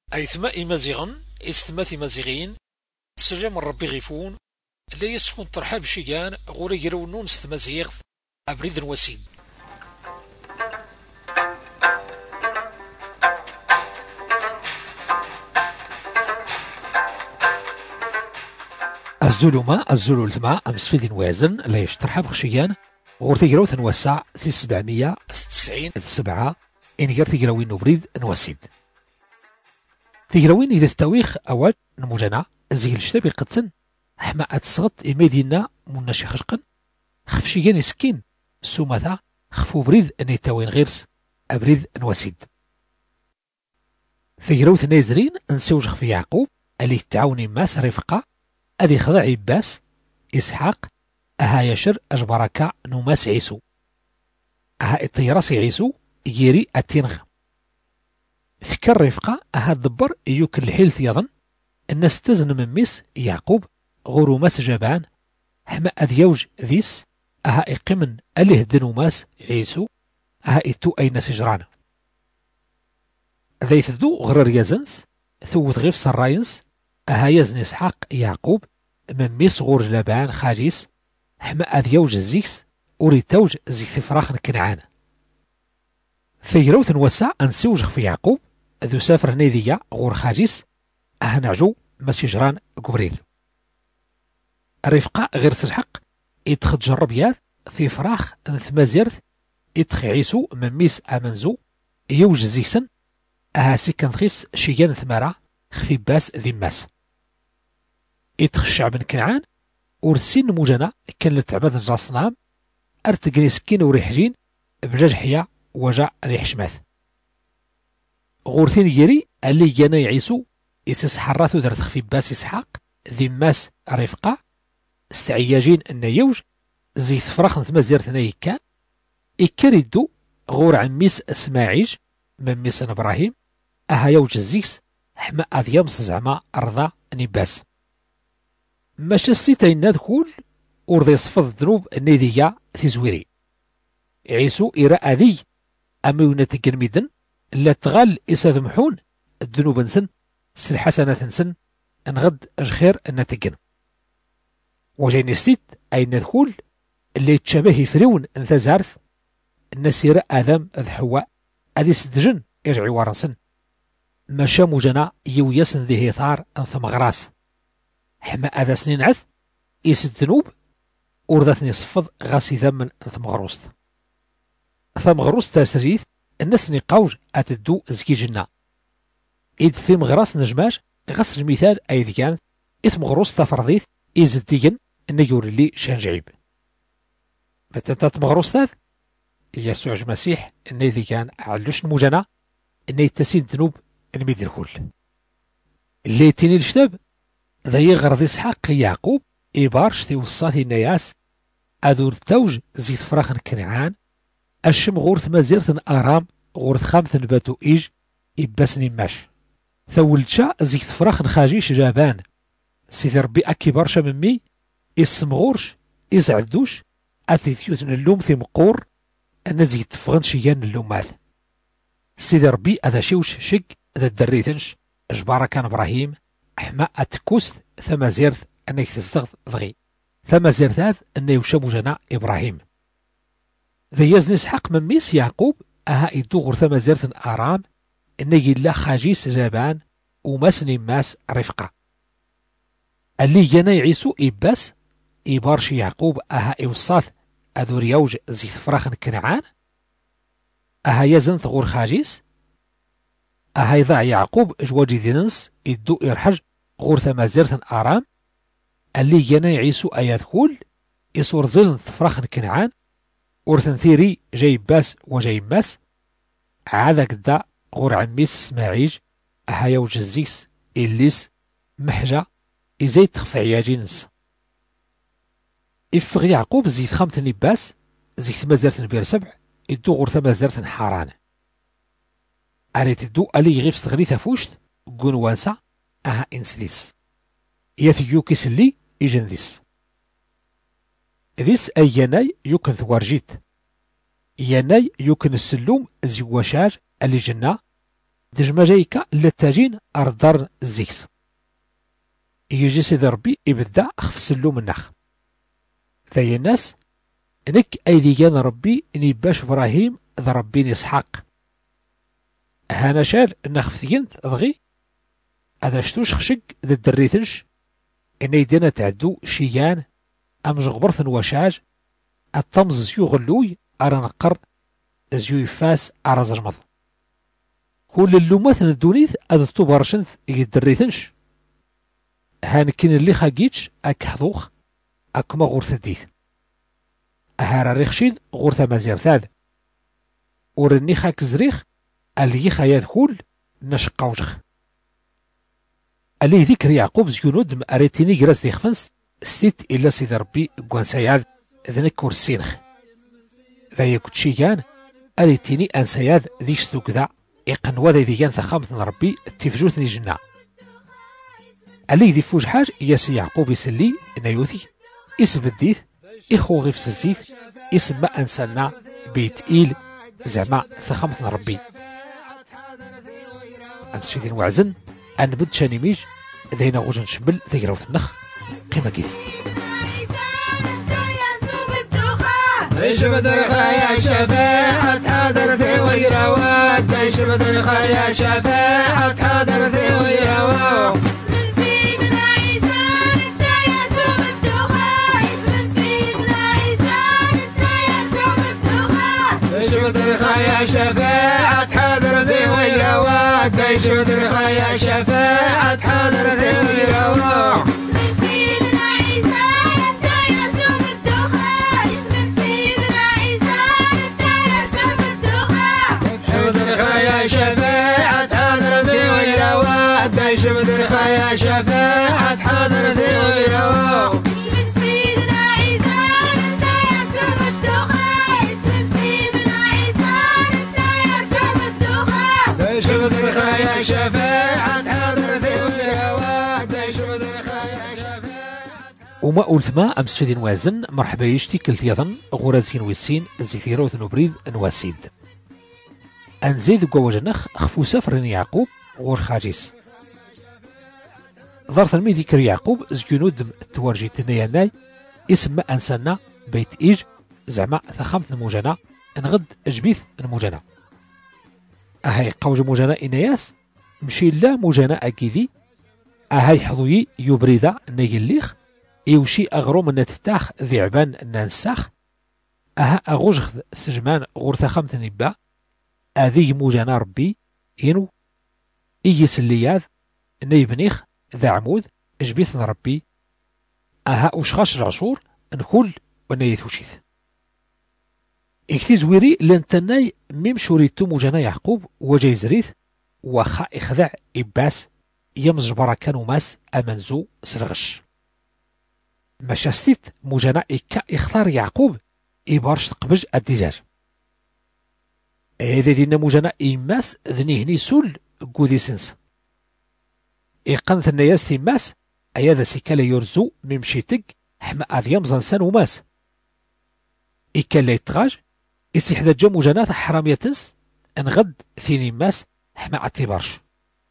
أيثما إمازيغن إستمات إمازيغين سلام ربي غيفون لا يسكن ترحاب شيان غوري يرونون ستمازيغ أبريد وسيد. الظلمة الثما أمس في دين وازن لا يشترحب خشيان غور تيجراو تنوسع في 790 7 إن غير تيجراوين نبريد نوسيد تيجراوين إذا استويخ أول نموجنا زي الشتابي قدسن حما أتصغط إميدينا منا شي خشقن خفشيان يسكين سومتا خفو بريد أن يتاوين غيرس أبريد نوسيد تيجراو تنازرين نسوج خفي يعقوب اللي تعاوني ماس رفقة أذي خضع عباس إسحاق أها يشر أجبرك نماس عيسو أها الطيراسي عيسو يري التنغ ذكر رفقة أها الدبر يوكل الحيلث يظن الناس تزن من ميس يعقوب غورو ماس جبان حما أذيوج ذيس أها إقمن أليه دنوماس عيسو أها إتو أي ناس جران ذي ثدو غرر يزنس ثوث غيف سراينس أها يزن إسحاق يعقوب من ميس غور جلبان خاجيس حما أذيوج الزيكس وريتوج زيك فراخ كنعان ثيروث نوسع أنسوج في يعقوب ذو سافر نيذية غور خاجيس أها نعجو ماشي جران قبريل الرفقة غير سلحق يتخد جربيات في فراخ ثمازيرث يتخ عيسو من ميس أمنزو يوج زيكسن أها سكن خيفس شيان ثمارة خفي باس ذي ماس يتخ الشعب كنعان ورسين موجنا كان لتعباد الجاصنام ارتقني سكين وريحجين بجاج حيا وجع ريح شماث غورثين يري اللي جانا يعيسو يسس حراثو درت خفي باس إسحاق ذي ماس رفقة استعياجين أن يوج زيت فراخ ثما زيرثنا يكان يكريدو غور عميس اسماعيج من ميس إبراهيم أها يوج الزيكس حما أذيامس زعما أرضا نباس ماشا ستين نادخول ورضي صفض الذنوب النيذية في زويري عيسو إراء ذي أميونة الجنميدن لا تغال إسا ذمحون الذنوب نسن سلحسنة نسن انغد أجخير النتجن وجين ستيت أي ندخول اللي تشابه فريون انثى زارث الناس يراء آدم الحواء أذي سدجن يرعي ورنسن ماشا موجنا يويسن ذي هثار انثم غراس حما أذا سنين عث إيس الذنوب وردثني صفض غاسي ذمن ثمغروست ثمغروست تاسريث الناس نقاوج أتدو زكي جنة إذ ثم غراس نجماش غسر المثال أيض كان إثم غروست تفرضيث إيز الديجن نيور اللي شنجعيب متى تتمغروستات يسوع المسيح إذا كان علوش المجنة إن يتسين ذنوب الميد الكل اللي تيني الشتاب ذا يغرض إسحاق يعقوب إبارش في وصاثي النياس أذور توج زيت فراخ كنعان الشم غورث مازيرث أرام غورث خامث باتو إيج إباسني ماش ثولتشا زيت فراخ خاجيش جابان سيدي ربي أكي برشا ممي اسم غورش إزعدوش أثيثيوثن اللوم في مقور أنا زيت فغن شيان اللومات سيدي ربي أذا شوش شق ذا الدريثنش أجبارا كان إبراهيم أحماء أتكوست ثما زيرث أنك تستغذ ضغي ثما زيرثاذ أنه يوشم جنا إبراهيم ذا يزن إسحاق من ميس يعقوب أها يدوغر ثما زيرث أرام أنه يلا خاجيس جابان ومسني ماس رفقة اللي جنا يعيسو إباس إبارش يعقوب أها إوصاث أذور يوج زيت فراخ كنعان أها يزن ثغور خاجيس أها يضع يعقوب جواجي ذنس يدو إرحج غور ثما زيرث أرام اللي جنا يعيسو آيات كول يصور زلن فراخ كنعان ورثن ثيري جاي باس وجاي ماس عاذاك دا غور عميس اسماعيج أها يوج الزيكس إليس محجة إزاي تخفى عياجينس إفغ يعقوب زيت خامث نباس زيت ثما زيرث بير سبع يدو غور ثما زيرث حاران أريت الدو ألي غيف استغريث فوشت قون وانسا أها إنسليس يثيو كيسلي إيجن ذيس ذيس أي يناي يمكن ثوارجيت يناي يمكن السلوم زيواشاج اللي جنا دجما جايكا للتاجين أردار الزيكس يجي سيدي ربي يبدا خف اللوم النخ ذي الناس نك أيدي كان ربي إني باش إبراهيم ذا ربي إسحاق هانا شال النخ ثينت ضغي هذا شتوش خشق ذا الدريتنش إن يدينا تعدو شيان أم جغبرث وشاج الطمز زيو غلوي أرى نقر زيو يفاس أرى زجمض كل اللومات ندونيث هذا توبرشنث يدريتنش هان كين اللي خاقيتش أك حضوخ أكما غورث الديث أهارا ريخشيد غورث مازير ثاد ورني خاك زريخ اللي خياد كول نشقا وجخ اللي ذكر يعقوب زيونود مأريتيني جراس دي خفنس ستيت إلا سيد ربي قوان سياد ذنك ورسينخ ذا يكوتشي كان أريتيني أن سياد ذيش ستوك ذا إقنوا ذي كان ثخامة ربي تفجوتني جنة اللي ذي فوج حاج ياسي يعقوب يسلي نيوثي اسم الديث إخو غيف سزيث اسم ما أنسانا بيت إيل زعما ثخامة ربي أمس في ذي وعزن أن بد شانيميج ذينا غوجن شمل ذي روث النخ قيمة كذا ايش بدرخا يا شفاعة حاضر في ويروات ايش بدرخا يا شفاعة حاضر في ويروات اسم سيدنا عيسى انت يا سوم الدخان اسم سيدنا عيسى انت يا سوم الدخان ايش بدرخا يا شفاعة حاضر في ويروات ايش بدرخا يا شفاعة حاضر في ويروات اسم سيدنا عيسى انت يا سوم الدخان اسم سيدنا عيسى انت يا سوم الدخان بدرخا يا شفاعة حاضر في ويروات ايش بدرخا يا شفاعة حاضر في ويروات اسم سيدنا عيسى انت يا سوم الدخان اسم سيدنا عيسى انت يا سوم الدخان ايش بدرخا يا شفاعة حاضر في ويروات ايش بدرخا يا شفاعة وما قلت ما أمس في دين وازن مرحبا يشتي كلت يظن غرازين ويسين زيثيرو ثنوبريد نواسيد أنزيد قوة جنخ خفو سفر يعقوب غور خاجيس ظرف الميدي كر يعقوب زيونود توارجي تنياناي اسم ما أنسانا بيت إيج زعما ثخامت نموجنا نغد أجبيث نموجنا أهاي قوج موجنا إنياس مشي لا موجنا أكيدي أهاي حضوي يبريدا نيجليخ إيوشي أغرو من نتتاخ ذعبان ننساخ أها أغوجخ سجمان غورثا خمث نبا أذي موجنا ربي إنو إيس اللياذ نيبنيخ ذا عمود أجبيثنا ربي أها أشخاش العصور نكل ونيثوشيث إكتي زويري لنتناي ميم شوريتو موجنا يعقوب وجاي زريث وخا إخذع إباس يمز بركان وماس أمنزو سرغش مشاستيت موجنا إكا إختار يعقوب إبارش تقبج الدجاج هذا دينا موجنا إماس ذنيهني سول قودي سنس إقنث النياس تيماس أياذا سيكالا يرزو ممشيتك حما أذيام زنسان وماس إكالا يتغاج إسيحدا جا موجنا حرامية تنس انغد ثيني ماس حما أتبارش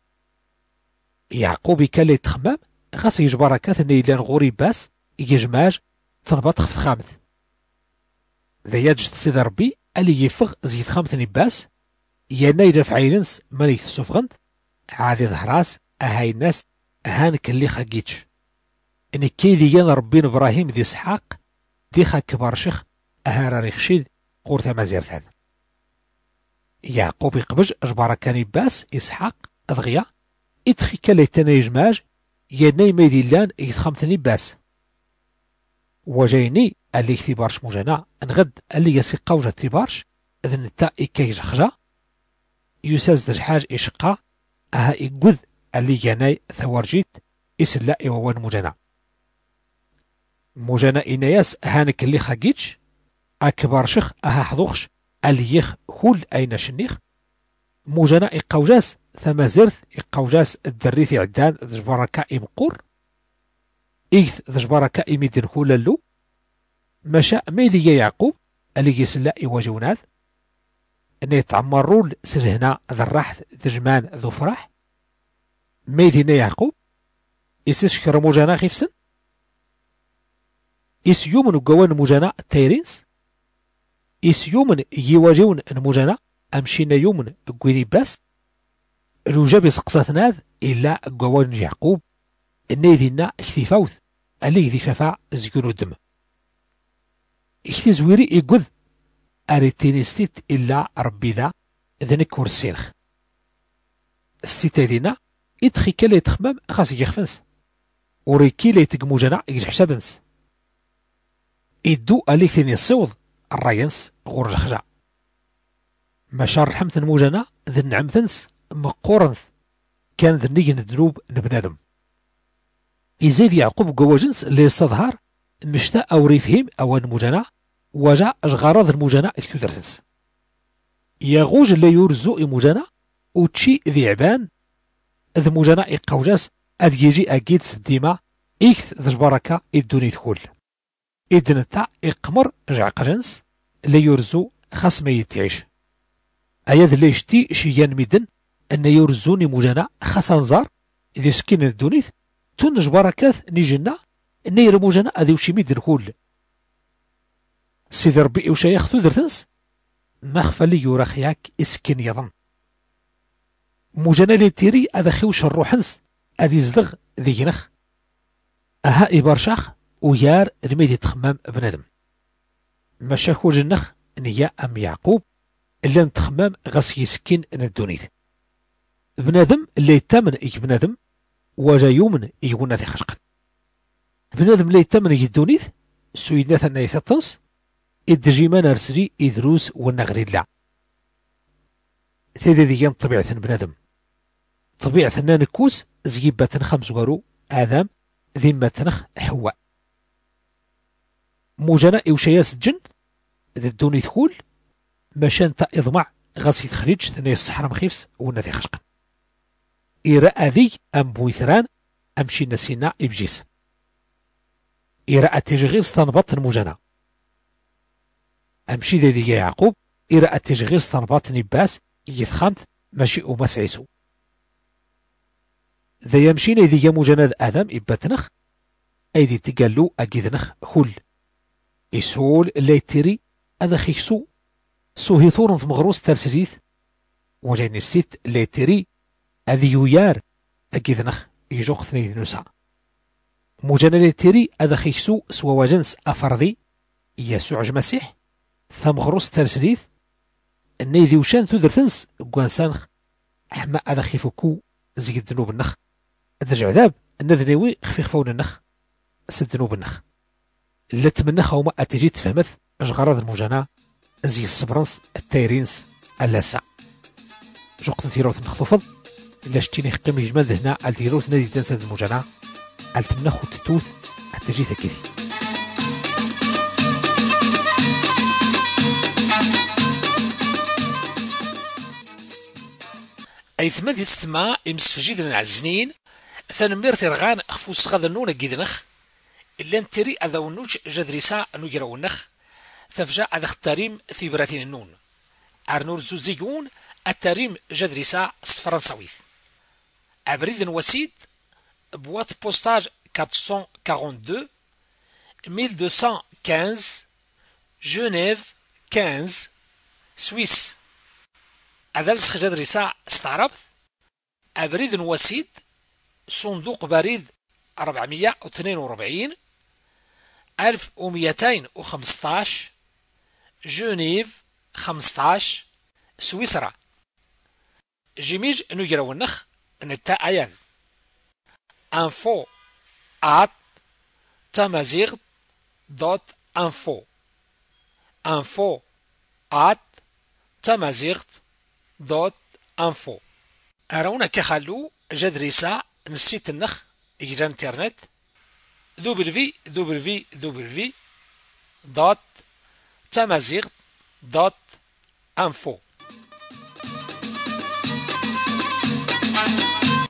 يعقوب إكالا يتخمام غاس يجبركات نيلان غوري باس يجماج تنبط خفت خامث ذا يجد سيد ربي اللي يفغ زيد خامث نباس يانا يدفع عينس ماليث سوفغند عادي ظهراس أهاي الناس أهانك اللي خاقيتش إن كيدي يانا ربين إبراهيم دي إسحاق دي خا كبار شيخ أهارا ريخشيد قورثا مازير ثان يعقوب يقبج أجبارا كان يباس إسحاق أضغيا إدخي كاليتنا يجماج يانا يميدي لان يتخمثني باس وجايني اللي يكتبارش موجنا نغد اللي يسي قوجة تبارش إذن التا إكايج خجا يساز درحاج إشقا أها إقوذ اللي جاناي ثوارجيت إسلا إيوان موجنا موجنا إنياس هانك اللي خاقيتش أكبار شخ أها حضوخش اللي يخ كل أين شنيخ موجنا إقاوجاس ثما زرث إقاوجاس الدريثي عدان ذجباركا إمقور إيث ذجباركا إميدن كولالو مشاء ميدي يعقوب اللي يسلا إيواجوناذ أن يتعمرون سرهنا ذا الراحة دجمان ذو فرح ميدينا يعقوب يسشكر موجانا خيفسن إس يومن قوان موجانا تيرينس إس يومن يواجهون موجانا أمشينا يومن قويني باس الوجاب يسقساتنا إلا قوان يعقوب أن يدينا اختفاوث اللي ذي فافا زيكونو الدم اختي زويري يقذ أريتيني ستيت إلا ربي ذا ذنك ورسينخ ستيت دينا يتخي كلا يتخمم خاص يخفنس وريكي لا يتقمو جنا يجي حسابنس يدو ألي ثاني الصوض الراينس غور الخجع مشار حمث الموجنا ذي النعمثنس مقورنث كان ذني الذنوب نبنادم يزيد يعقوب قواجنس اللي يستظهر مشتا أو ريفهم أو الموجنا وجا أشغراض الموجنا اكتودرتنس يغوج اللي يرزو الموجنا وتشي ذي عبان ذي موجنا إقاوجاس أديجي أكيد سديما إكث ذي جباركا إدوني تخول إدنتا إقمر جعق جنس اللي يرزو خاص ما يتعيش أياد اللي يشتي شيان ميدن أن يرزوني موجنا خاص نزار إذا سكين الدونيث تون جباركاث نيجنا نير موجنا أذي وشي ميدن خول سيدي ربي وشايخ تدرتنس ما خفالي يوراخياك إسكين يظن موجنا لي تيري أذا خيوش الروحنس أذي زدغ ذي جنخ أها إبارشاخ ويار الميدي تخمام بنادم مشاكو جنخ نيا أم يعقوب اللي نتخمام غاس يسكين ندونيث بنادم اللي يتامن بنادم وجا يومن يقولنا ذي خشقا بنادم اللي يتامن يدونيث سويدنا ثنا يثطنس إدجيما نرسلي إدروس والنغري لا ثيدي ذيان طبيعة بنادم طبيعة نكوس زيبة خمس غرو آدم ذمة نخ حواء موجنا إوشياس الجن ذي دوني ثقول مشان تا إضمع غاس يتخرج ثني الصحراء مخيفس ونذي خشقا إراء ذي أم بويثران أمشي نسينا إبجيس إراء تجغير استنبط الموجنا أمشي ذي يعقوب إراء تجغير استنبط نباس يثخمت ماشي أماس عيسو ذا يمشينا ذي يموجنا آدم إباتنخ أيدي تقالو أجيذنخ خل يسول اللي تيري هذا خيسو سوهي ثورن في مغروس ترسجيث وجاي نسيت اللي تيري هذي يويار أجيذنخ يجوخ ثني نسا موجنا اللي تيري هذا خيسو سوا وجنس أفرضي يسوع المسيح ثم غروس ترسجيث الني ذي وشان تدرتنس قوانسانخ أحما هذا خيفوكو زي الذنوب النخ هذا عذاب النذنوي خفي خفون النخ سدنوب النخ اللي تمنخ وما أتجي تفهمث أشغراض الموجنا زي الصبرنس التايرينس اللاسع جوقت نثيروت نخطفض إلا شتيني خقيم يجمال هنا التيروت نادي تنسد الموجنا التمنخ وتتوث أتجي ثكيثي أي ثماد يستمع إمسفجيد العزنين ثانمير ترغان أخفوس غاذنون جيدنخ إلا نتري أذا ونوش جدريسا نجرا ونخ ثفجا أذا اختاريم في براتين النون أرنور زوزيون التاريم جدريسا فرنساويث أبريد وسيد بوات بوستاج 442 1215 جنيف 15 سويس هذا السخ جدريسا استعربت أبريد وسيد صندوق بريد 442 1215 جنيف 15 سويسرا جيميج نجرا ونخ نتا أيان info at tamazigh.info info at tamazigh.info أرونا كخلو جدريسا نسيت النخ إجرا انترنت www.tamazigh.info